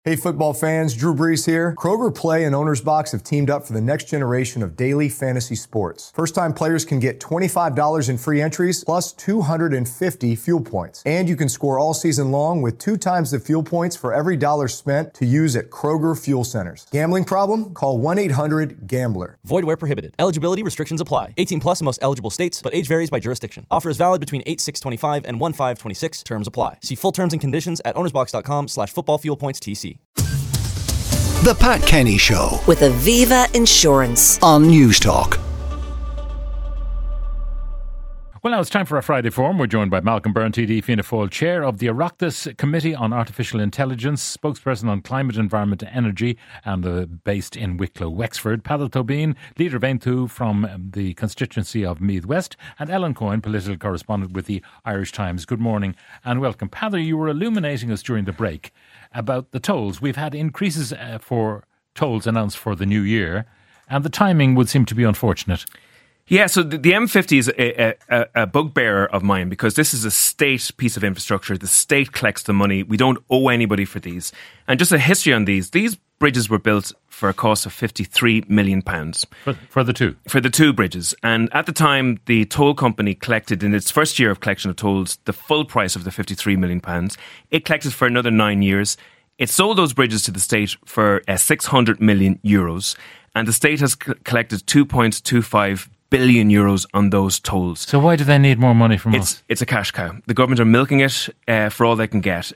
Hey football fans, Drew Brees here. Kroger Play and Owner's Box have teamed up for the next generation of daily fantasy sports. First-time players can get $25 in free entries plus 250 fuel points. And you can score all season long with 2 times the fuel points for every dollar spent to use at Kroger Fuel Centers. Gambling problem? Call 1-800-GAMBLER. Void where prohibited. Eligibility restrictions apply. 18 plus in most eligible states, but age varies by jurisdiction. Offer is valid between 8/6/25 and 1/5/26. Terms apply. See full terms and conditions at ownersbox.com/footballfuelpoints-TC. The Pat Kenny Show with Aviva Insurance on News Talk. Well, now it's time for our Friday Forum. We're joined by Malcolm Byrne, TD Fianna Fáil, Chair of the Oireachtas Committee on Artificial Intelligence, spokesperson on Climate, Environment and Energy, and based in Wicklow, Wexford. Padel Tobin, leader of Aontú from the constituency of Meath West, and Ellen Coyne, political correspondent with the Irish Times. Good morning and welcome. Padel, you were illuminating us during the break about the tolls. We've had increases for tolls announced for the new year, and the timing would seem to be unfortunate. Yeah, so the M50 is a bugbearer of mine because this is a state piece of infrastructure. The state collects the money. We don't owe anybody for these. And just a history on these bridges were built for a cost of £53 million. For the two? For the two bridges. And at the time, the toll company collected, in its first year of collection of tolls, the full price of the £53 million. It collected for another 9 years. It sold those bridges to the state for €600 million. And the state has collected €2.25 billion on those tolls. So why do they need more money from us? It's a cash cow. The government are milking it for all they can get.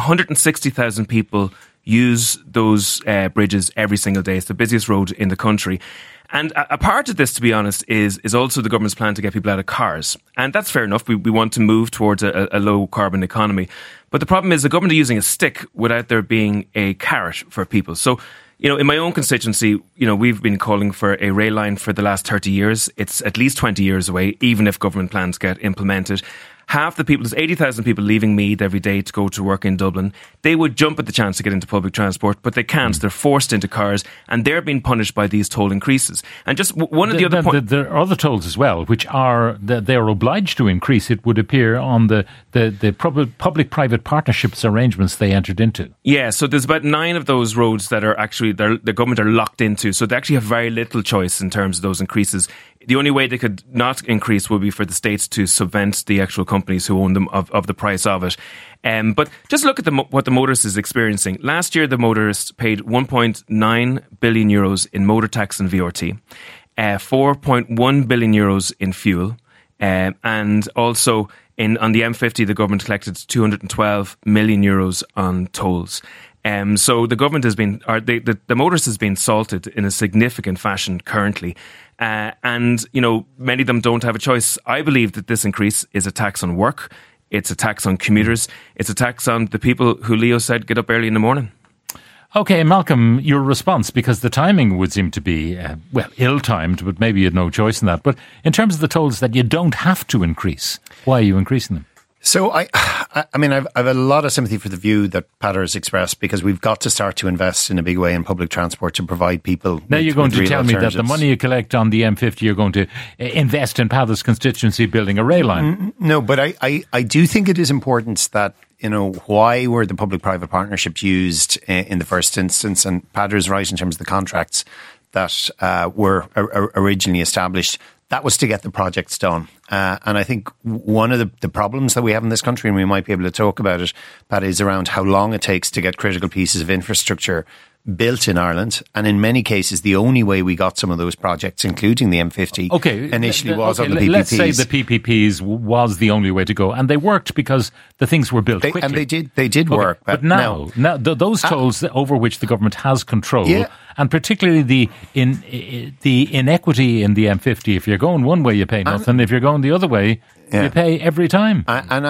160,000 people use those bridges every single day. It's the busiest road in the country. And a part of this, to be honest, is also the government's plan to get people out of cars. And that's fair enough. We want to move towards a low carbon economy. But the problem is the government are using a stick without there being a carrot for people. So, in my own constituency, we've been calling for a rail line for the last 30 years. It's at least 20 years away, even if government plans get implemented. Half the people, there's 80,000 people leaving Meath every day to go to work in Dublin. They would jump at the chance to get into public transport, but they can't. They're forced into cars, and they're being punished by these toll increases. And just one of the other points... There are other tolls as well, which they're obliged to increase, it would appear, on the public-private partnerships arrangements they entered into. Yeah, so there's about 9 of those roads that are actually, the government are locked into, so they actually have very little choice in terms of those increases. The only way they could not increase would be for the states to subvent the actual companies who own them of the price of it. But just look at what the motorist is experiencing. Last year, the motorists paid €1.9 billion in motor tax and VRT, €4.1 billion in fuel, and also on the M50, the government collected €212 million on tolls. So the government has been, the motorist has been salted in a significant fashion currently. And many of them don't have a choice. I believe that this increase is a tax on work. It's a tax on commuters. It's a tax on the people who Leo said get up early in the morning. Okay, Malcolm, your response, because the timing would seem to be, ill-timed, but maybe you had no choice in that. But in terms of the tolls that you don't have to increase, why are you increasing them? So I've a lot of sympathy for the view that Pater has expressed, because we've got to start to invest in a big way in public transport to provide people. Now you're going to tell me that the money you collect on the M50 you're going to invest in Pater's constituency building a rail line. No, but I do think it is important that, why were the public-private partnerships used in the first instance? And Pater is right in terms of the contracts that were originally established. That was to get the projects done. And I think one of the problems that we have in this country, and we might be able to talk about it, Pat, is around how long it takes to get critical pieces of infrastructure built in Ireland. And in many cases, the only way we got some of those projects, including the M50, initially was on the PPPs. Let's say the PPPs was the only way to go. And they worked because the things were built quickly. And they did work. But now those tolls over which the government has control, and particularly the inequity in the M50, if you're going one way, you pay nothing. If you're going the other way, you pay every time. And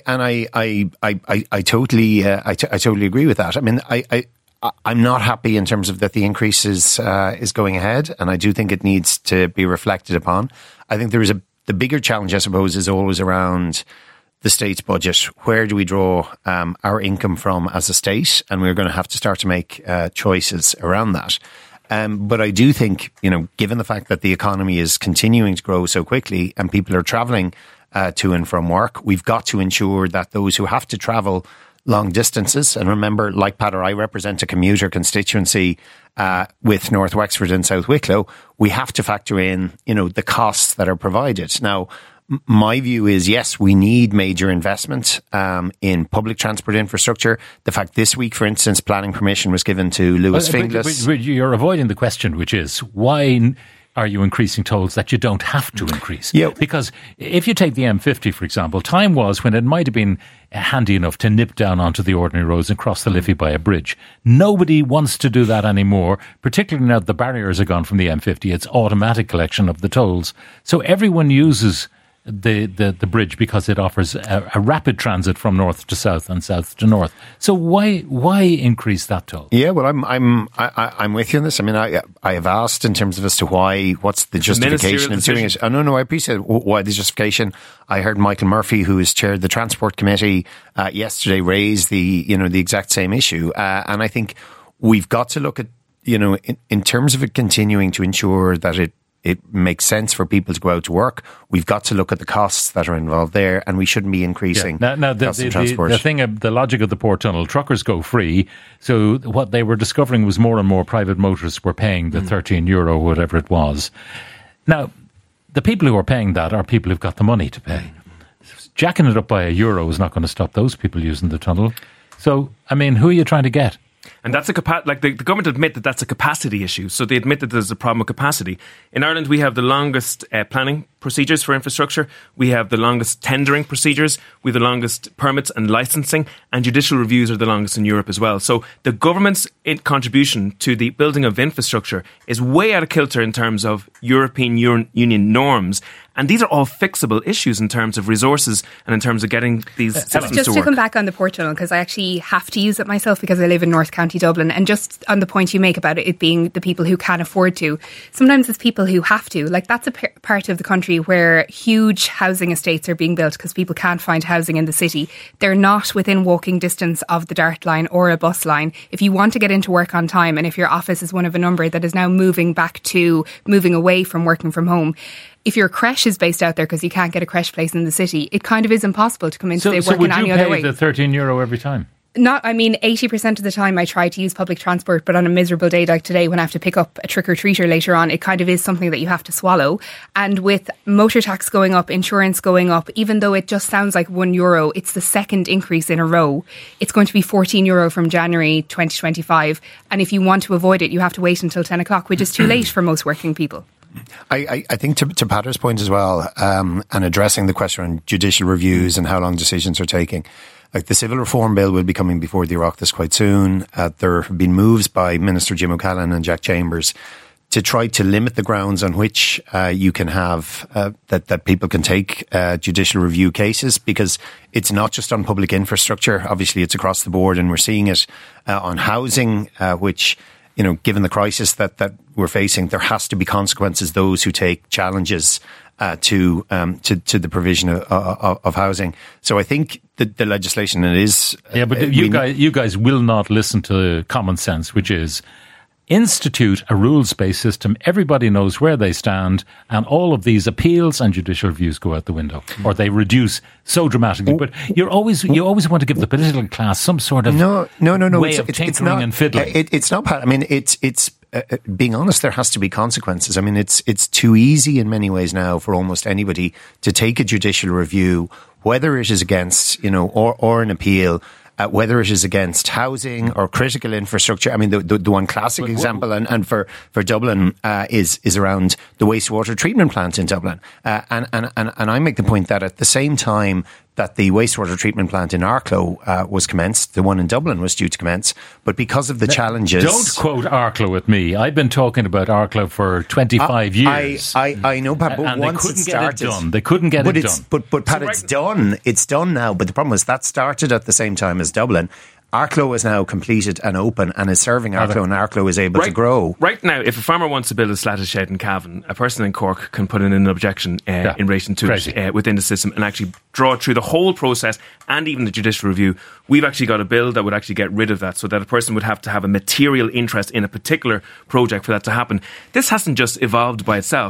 I totally agree with that. I mean, I'm not happy in terms of that the increase is going ahead, and I do think it needs to be reflected upon. I think there is the bigger challenge, I suppose, is always around the state's budget. Where do we draw our income from as a state? And we're going to have to start to make choices around that. But I do think, given the fact that the economy is continuing to grow so quickly and people are travelling to and from work, we've got to ensure that those who have to travel long distances. And remember, like Peadar, I represent a commuter constituency with North Wexford and South Wicklow. We have to factor in, the costs that are provided. Now, my view is, yes, we need major investment in public transport infrastructure. The fact this week, for instance, planning permission was given to Lewis Finglas. But you're avoiding the question, which is, why are you increasing tolls that you don't have to increase? Yeah. Because if you take the M50, for example, time was when it might have been handy enough to nip down onto the ordinary roads and cross the Liffey by a bridge. Nobody wants to do that anymore, particularly now that the barriers are gone from the M50. It's automatic collection of the tolls. So everyone uses the bridge because it offers a rapid transit from north to south and south to north. So why increase that toll? Yeah, well, I'm with you on this. I mean, I have asked in terms of as to what's the justification of doing it. No, I appreciate why the justification. I heard Michael Murphy, who has chaired the Transport Committee yesterday, raise the exact same issue, and I think we've got to look at in terms of it continuing to ensure that it makes sense for people to go out to work. We've got to look at the costs that are involved there, and we shouldn't be increasing costs of transport. The logic of the Port Tunnel, truckers go free. So what they were discovering was more and more private motorists were paying the €13, whatever it was. Now, the people who are paying that are people who've got the money to pay. Jacking it up by €1 is not going to stop those people using the tunnel. So, I mean, who are you trying to get? And that's the government admit that that's a capacity issue. So they admit that there's a problem with capacity. In Ireland, we have the longest planning procedures for infrastructure. We have the longest tendering procedures. We have the longest permits and licensing, and judicial reviews are the longest in Europe as well. So the government's contribution to the building of infrastructure is way out of kilter in terms of European Union norms. And these are all fixable issues in terms of resources and in terms of getting these systems to work. Just to come back on the Port Tunnel, because I actually have to use it myself because I live in North County Dublin. And just on the point you make about it being the people who can afford to, sometimes it's people who have to. Like, that's a part of the country where huge housing estates are being built because people can't find housing in the city. They're not within walking distance of the Dart line or a bus line. If you want to get into work on time, and if your office is one of a number that is now moving away from working from home, if your creche is based out there because you can't get a creche place in the city, it kind of is impossible to come into work in any other way. So would you pay the €13 every time? 80% of the time I try to use public transport, but on a miserable day like today when I have to pick up a trick-or-treater later on, it kind of is something that you have to swallow. And with motor tax going up, insurance going up, even though it just sounds like €1, it's the second increase in a row. It's going to be €14 from January 2025. And if you want to avoid it, you have to wait until 10 o'clock, which is too late for most working people. I think to Peadar's point as well, and addressing the question on judicial reviews and how long decisions are taking, like the Civil Reform Bill will be coming before the Oireachtas quite soon. There have been moves by Minister Jim O'Callaghan and Jack Chambers to try to limit the grounds on which you can have that people can take judicial review cases, because it's not just on public infrastructure. Obviously, it's across the board, and we're seeing it on housing, which, given the crisis that we're facing, there has to be consequences. Those who take challenges to the provision of housing. So I think the legislation is. Yeah, but you guys will not listen to common sense, which is institute a rules-based system. Everybody knows where they stand, and all of these appeals and judicial reviews go out the window, or they reduce so dramatically. But you always want to give the political class some sort of way of tinkering and fiddling. It's not. I mean, it's being honest, there has to be consequences. I mean, it's too easy in many ways now for almost anybody to take a judicial review, whether it is against, or an appeal, whether it is against housing or critical infrastructure. I mean, the one classic example, and for Dublin, is around the wastewater treatment plant in Dublin. And I make the point that at the same time that the wastewater treatment plant in Arklow was commenced, the one in Dublin was due to commence, but because of the challenges... Don't quote Arklow at me. I've been talking about Arklow for 25 years. I know, Pat, but and once they couldn't it started... get it done. They couldn't get it done. But Pat, it's done. It's done now, but the problem is that started at the same time as Dublin. Arklow is now completed and open and is serving Arklow, and Arklow is able to grow. Right now, if a farmer wants to build a slatted shed in Cavan, a person in Cork can put in an objection in relation to it within the system and actually draw through the whole process and even the judicial review. We've actually got a bill that would actually get rid of that, so that a person would have to have a material interest in a particular project for that to happen. This hasn't just evolved by itself.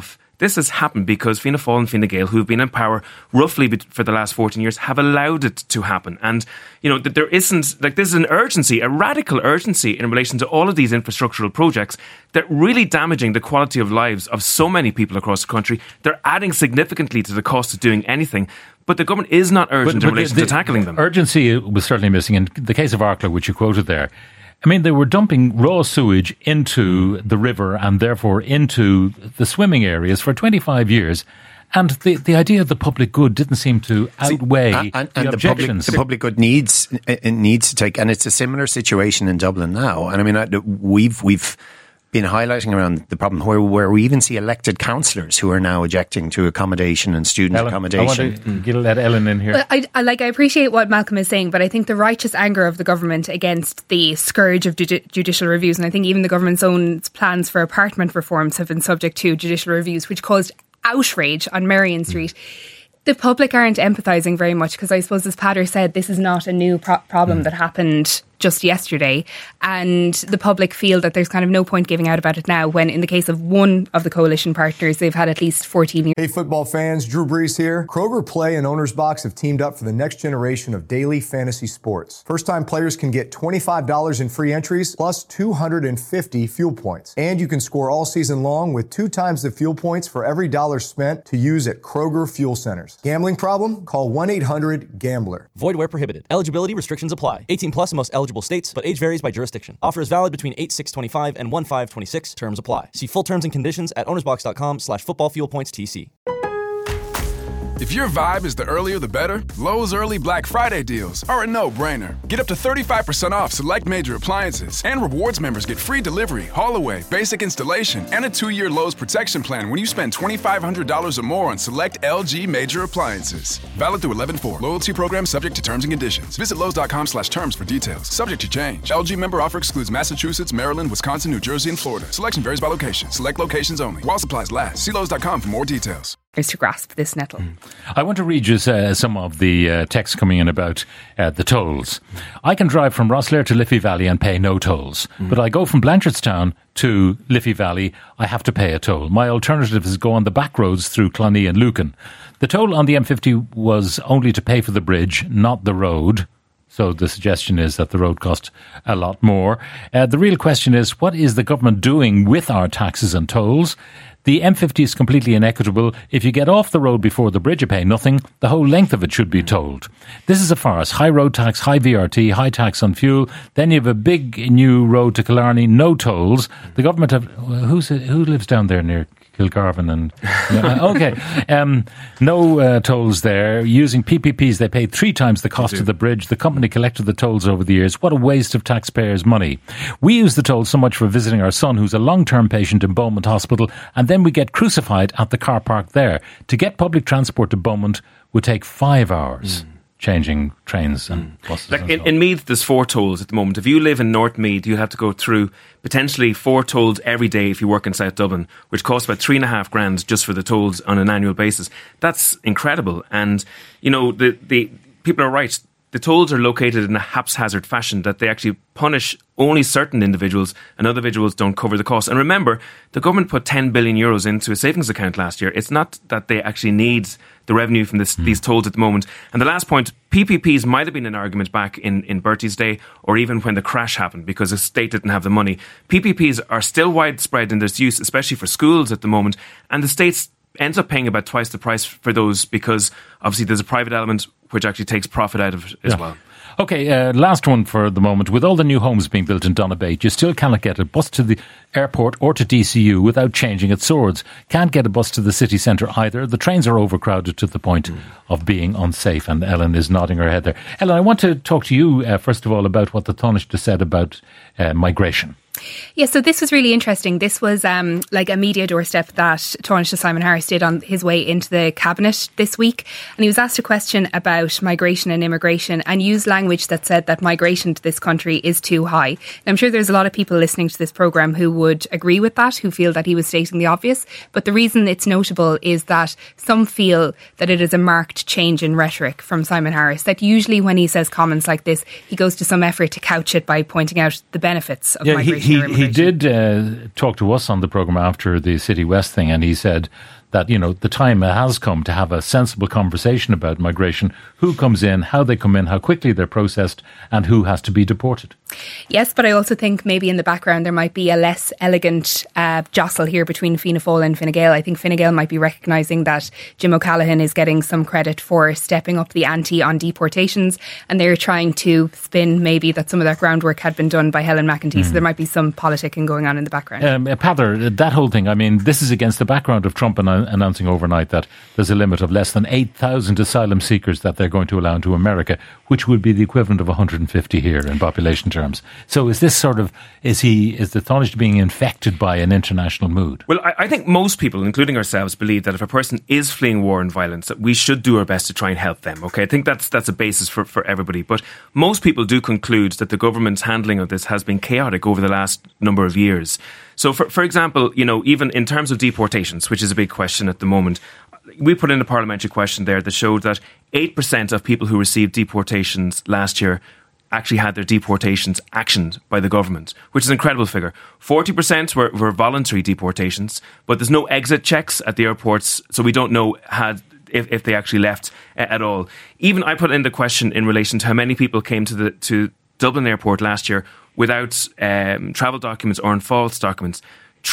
This has happened because Fianna Fáil and Fine Gael, who have been in power roughly for the last 14 years, have allowed it to happen. And, that there isn't, there's an urgency, a radical urgency in relation to all of these infrastructural projects that are really damaging the quality of lives of so many people across the country. They're adding significantly to the cost of doing anything. But the government is not urgent in relation to tackling them. Urgency was certainly missing. In the case of Arklow, which you quoted there, I mean, they were dumping raw sewage into the river and therefore into the swimming areas for 25 years. And the idea of the public good didn't seem to outweigh the objections. The public good needs to take, and it's a similar situation in Dublin now. And I mean, we've been highlighting around the problem where we even see elected councillors who are now objecting to accommodation and student accommodation. I want to let Ellen in here. Well, I appreciate what Malcolm is saying, but I think the righteous anger of the government against the scourge of judicial reviews, and I think even the government's own plans for apartment reforms have been subject to judicial reviews, which caused outrage on Merrion Street. The public aren't empathising very much because I suppose, as Pader said, this is not a new problem that happened just yesterday, and the public feel that there's kind of no point giving out about it now when in the case of one of the coalition partners they've had at least 14 years. Hey football fans, Drew Brees here. Kroger Play and Owner's Box have teamed up for the next generation of daily fantasy sports. First time players can get $25 in free entries plus 250 fuel points. And you can score all season long with 2 times the fuel points for every dollar spent to use at Kroger fuel centers. Gambling problem? Call 1-800-GAMBLER. Void where prohibited. Eligibility restrictions apply. 18 plus in most eligible states, but age varies by jurisdiction. Offer is valid between 8/6/25 and 1/5/26. Terms apply. See full terms and conditions at ownersbox.com/footballfuelpointstc. If your vibe is the earlier the better, Lowe's early Black Friday deals are a no-brainer. Get up to 35% off select major appliances, and rewards members get free delivery, haul-away, basic installation, and a 2-year Lowe's protection plan when you spend $2,500 or more on select LG major appliances. Valid through 11/4. Loyalty program subject to terms and conditions. Visit Lowe's.com/terms for details. Subject to change. LG member offer excludes Massachusetts, Maryland, Wisconsin, New Jersey, and Florida. Selection varies by location. Select locations only. While supplies last. See Lowe's.com for more details. To grasp this nettle. I want to read you some of the texts coming in about the tolls. I can drive from Rosslare to Liffey Valley and pay no tolls. But I go from Blanchardstown to Liffey Valley, I have to pay a toll. My alternative is go on the back roads through Clonee and Lucan. The toll on the M50 was only to pay for the bridge, not the road. So the suggestion is that the road cost a lot more. The real question is, what is the government doing with our taxes and tolls? The M50 is completely inequitable. If you get off the road before the bridge, you pay nothing. The whole length of it should be tolled. This is a farce. High road tax, high VRT, high tax on fuel. Then you have a big new road to Killarney, no tolls. The government have... Who lives down there near Kilgarvan? No tolls there. Using PPPs, they paid 3 times the cost of the bridge. The company collected the tolls over the years. What a waste of taxpayers' money. We use the tolls so much for visiting our son, who's a long-term patient in Beaumont Hospital, and then we get crucified at the car park there. To get public transport to Beaumont would take 5 hours. Changing trains and buses. Like in Meath, there's 4 tolls at the moment. If you live in North Meath, you have to go through potentially 4 tolls every day if you work in South Dublin, which costs about $3,500 just for the tolls on an annual basis. That's incredible. And, the people are right. The tolls are located in a haphazard fashion that they actually punish only certain individuals and other individuals don't cover the cost. And remember, the government put €10 billion into a savings account last year. It's not that they actually need the revenue from these tolls at the moment. And the last point, PPPs might have been an argument back in Bertie's day or even when the crash happened because the state didn't have the money. PPPs are still widespread in their use, especially for schools at the moment. And the state ends up paying about twice the price for those because obviously there's a private element which actually takes profit out of it as well. Okay, last one for the moment. With all the new homes being built in Donabate, you still cannot get a bus to the airport or to DCU without changing at Swords. Can't get a bus to the city centre either. The trains are overcrowded to the point of being unsafe. And Ellen is nodding her head there. Ellen, I want to talk to you, first of all, about what the Taoiseach said about migration. Yeah, so this was really interesting. This was like a media doorstep that Taoiseach Simon Harris did on his way into the cabinet this week. And he was asked a question about migration and immigration and used language that said that migration to this country is too high. And I'm sure there's a lot of people listening to this programme who would agree with that, who feel that he was stating the obvious. But the reason it's notable is that some feel that it is a marked change in rhetoric from Simon Harris, that usually when he says comments like this, he goes to some effort to couch it by pointing out the benefits of migration. He did talk to us on the programme after the City West thing, and he said that, the time has come to have a sensible conversation about migration, who comes in, how they come in, how quickly they're processed, and who has to be deported. Yes, but I also think maybe in the background there might be a less elegant jostle here between Fianna Fáil and Fine Gael. I think Fine Gael might be recognising that Jim O'Callaghan is getting some credit for stepping up the ante on deportations, and they're trying to spin maybe that some of that groundwork had been done by Helen McEntee. So there might be some politicking going on in the background. Peadar, that whole thing, this is against the background of Trump announcing overnight that there's a limit of less than 8,000 asylum seekers that they're going to allow into America, which would be the equivalent of 150 here in population terms. So is this is the Taoiseach being infected by an international mood? Well, I think most people, including ourselves, believe that if a person is fleeing war and violence, that we should do our best to try and help them. Okay, I think that's a basis for everybody. But most people do conclude that the government's handling of this has been chaotic over the last number of years. So, for example, even in terms of deportations, which is a big question at the moment, we put in a parliamentary question there that showed that 8% of people who received deportations last year actually had their deportations actioned by the government, which is an incredible figure. 40% were voluntary deportations, but there's no exit checks at the airports, so we don't know if they actually left at all. Even I put in the question in relation to how many people came to Dublin Airport last year without travel documents or on false documents.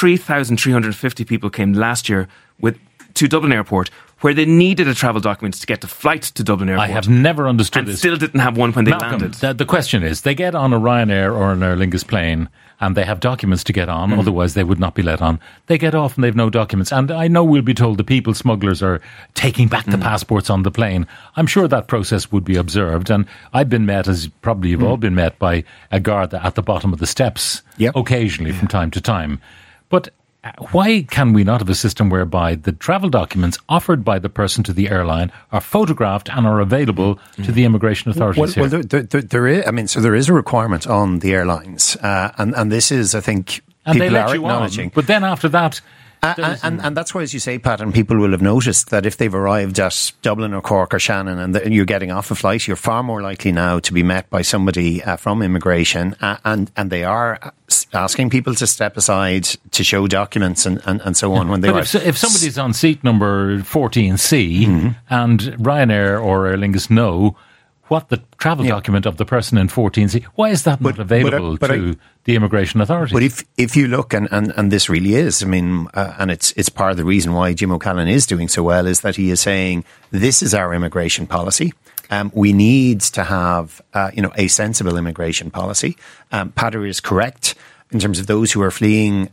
3,350 people came last year to Dublin Airport where they needed a travel document to get the flight to Dublin Airport. I have never understood this. And still didn't have one when they landed. The question is, they get on a Ryanair or an Aer Lingus plane and they have documents to get on, otherwise they would not be let on. They get off and they've no documents. And I know we'll be told the people smugglers are taking back the passports on the plane. I'm sure that process would be observed. And I've been met, as probably you've all been met, by a guard at the bottom of the steps occasionally from time to time. But why can we not have a system whereby the travel documents offered by the person to the airline are photographed and are available to the immigration authorities here? Well, there is. So there is a requirement on the airlines, and this is, I think, and people they let are you acknowledging. On, but then after that. And that's why, as you say, Pat, and people will have noticed that if they've arrived at Dublin or Cork or Shannon and you're getting off a flight, you're far more likely now to be met by somebody from immigration, and they are asking people to step aside to show documents and so on when they arrive. If somebody's on seat number 14C and Ryanair or Aer Lingus know what the travel document of the person in 14C, why is that not available to the immigration authorities? But if you look, and this really is, and it's part of the reason why Jim O'Callaghan is doing so well, is that he is saying, this is our immigration policy. We need to have, a sensible immigration policy. Peadar is correct. In terms of those who are fleeing,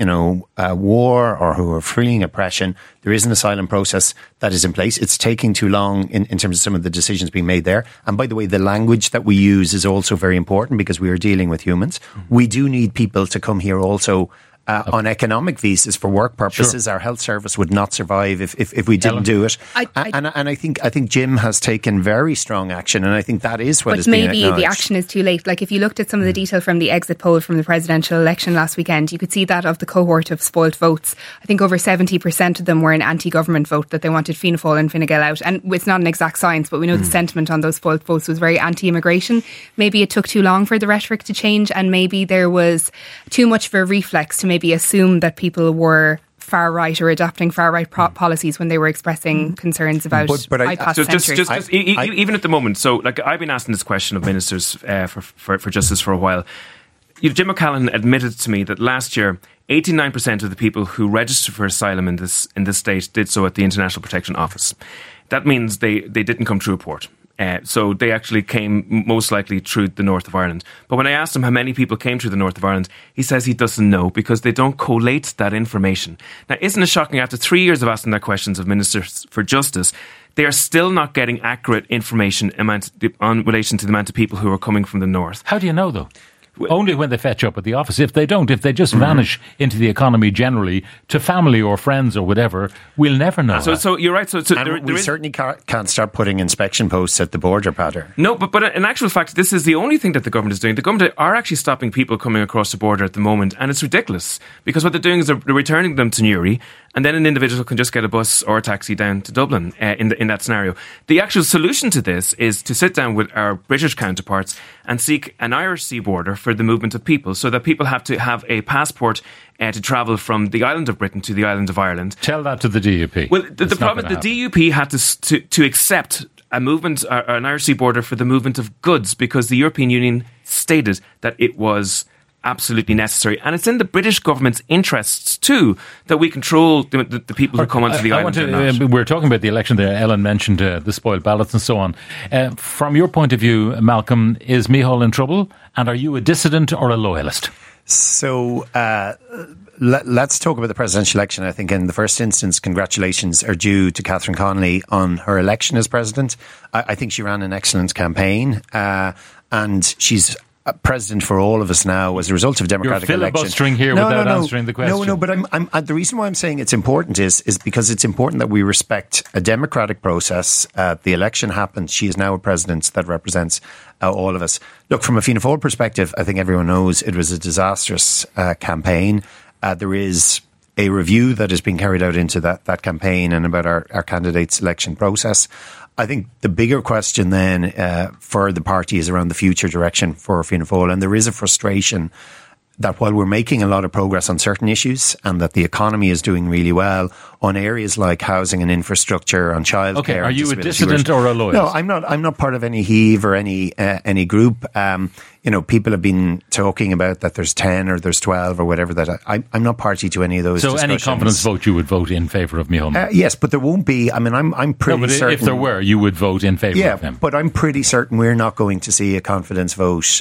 war or who are fleeing oppression, there is an asylum process that is in place. It's taking too long in terms of some of the decisions being made there. And by the way, the language that we use is also very important because we are dealing with humans. We do need people to come here also on economic visas for work purposes. Our health service would not survive if we didn't do it. And I think Jim has taken very strong action, and I think that is what is being acknowledged. But maybe the action is too late. Like if you looked at some of the detail from the exit poll from the presidential election last weekend, you could see that of the cohort of spoilt votes, I think over 70% of them were an anti-government vote, that they wanted Fianna Fáil and Fine Gael out. And it's not an exact science, but we know the sentiment on those spoilt votes was very anti-immigration. Maybe it took too long for the rhetoric to change, and maybe there was too much of a reflex to maybe assume that people were far right or adopting far right policies when they were expressing concerns about even at the moment. So, like, I've been asking this question of ministers for justice for a while. Jim O'Callaghan admitted to me that last year 89% of the people who registered for asylum in this state did so at the International Protection Office. That means they didn't come through a port. So they actually came most likely through the north of Ireland. But when I asked him how many people came through the north of Ireland, he says he doesn't know because they don't collate that information. Now, isn't it shocking? After 3 years of asking that questions of ministers for justice, they are still not getting accurate information in relation to the amount of people who are coming from the north. How do you know, though? Only when they fetch up at the office. If they just vanish into the economy generally to family or friends or whatever, we'll never know. So you're right. So we certainly can't start putting inspection posts at the border, Peadar. No, but in actual fact, this is the only thing that the government is doing. The government are actually stopping people coming across the border at the moment, and it's ridiculous because what they're doing is they're returning them to Newry, and then an individual can just get a bus or a taxi down to Dublin in that scenario. The actual solution to this is to sit down with our British counterparts and seek an Irish sea border for the movement of people, so that people have to have a passport to travel from the island of Britain to the island of Ireland. Tell that to the DUP. Well, the problem is the DUP had to accept a movement, an Irish Sea border for the movement of goods, because the European Union stated that it was absolutely necessary, and it's in the British government's interests too that we control the people who come onto the island. We're talking about the election there. Ellen mentioned the spoiled ballots and so on. From your point of view, Malcolm, is Micheál in trouble, and are you a dissident or a loyalist? So let's talk about the presidential election. I think in the first instance, congratulations are due to Catherine Connolly on her election as president. I think she ran an excellent campaign, and she's president for all of us now as a result of a democratic election. You're filibustering here without answering the question. No, but I'm the reason why I'm saying it's important is because it's important that we respect a democratic process. The election happened. She is now a president that represents all of us. Look, from a Fianna Fáil perspective, I think everyone knows it was a disastrous campaign. There is a review that is being carried out into that campaign and about our candidate selection process. I think the bigger question then for the party is around the future direction for Fianna Fáil, and there is a frustration that while we're making a lot of progress on certain issues and that the economy is doing really well on areas like housing and infrastructure, on childcare. Okay, are you a dissident or a loyalist? No, I'm not part of any heave or any group. People have been talking about that there's 10 or there's 12 or whatever. That I'm not party to any of those. So any confidence vote, you would vote in favour of Micheál Martin? Yes, but there won't be. I mean, I'm pretty certain. If there were, you would vote in favour of him. But I'm pretty certain we're not going to see a confidence vote.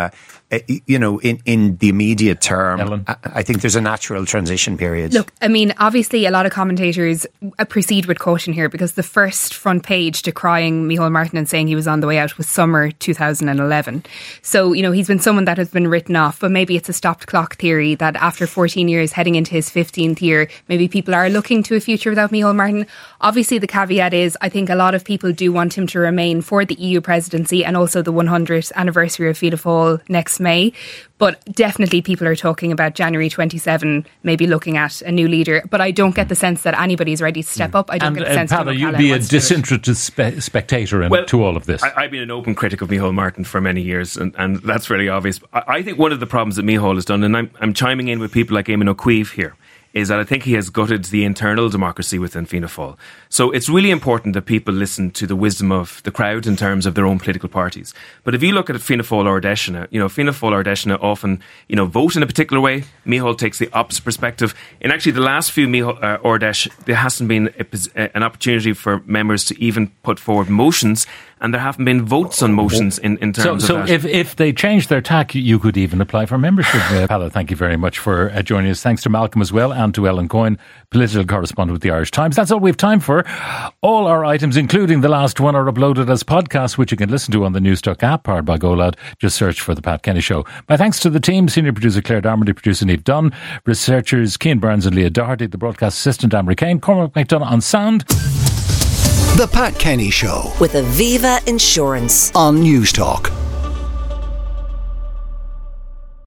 In the immediate term. Ellen? I think there's a natural transition period. Look, I mean, obviously a lot of commentators proceed with caution here, because the first front page decrying Micheál Martin and saying he was on the way out was summer 2011. So, he's been someone that has been written off, but maybe it's a stopped clock theory that after 14 years heading into his 15th year, maybe people are looking to a future without Micheál Martin. Obviously the caveat is I think a lot of people do want him to remain for the EU presidency and also the 100th anniversary of Fianna Fáil next May. But definitely people are talking about January 27, maybe looking at a new leader. But I don't get the sense that anybody's ready to step up. I don't get the sense that you'd be a disinterested spectator to all of this. I've been an open critic of Micheál Martin for many years, and that's really obvious. I think one of the problems that Micheál has done, and I'm chiming in with people like Eamon O'Queeve here, is that I think he has gutted the internal democracy within Fianna Fáil. So it's really important that people listen to the wisdom of the crowd in terms of their own political parties. But if you look at Fianna Fáil Ard Fheisceanna, Fianna Fáil Ard Fheisceanna often, vote in a particular way. Micheál takes the opposite perspective. In actually the last few Ard Fheis, there hasn't been an opportunity for members to even put forward motions, and there haven't been votes on motions in terms of that. So if they change their tack, you could even apply for membership. Paolo, thank you very much for joining us. Thanks to Malcolm as well, and to Ellen Coyne, political correspondent with the Irish Times. That's all we have time for. All our items, including the last one, are uploaded as podcasts, which you can listen to on the Newstalk app, powered by GoLoud. Just search for The Pat Kenny Show. My thanks to the team, senior producer Claire Darmody, producer Niamh Dunn, researchers Cian Burns and Leah Doherty, the broadcast assistant Anne-Marie Kane, Cormac McDonough on sound. The Pat Kenny Show with Aviva Insurance on Newstalk.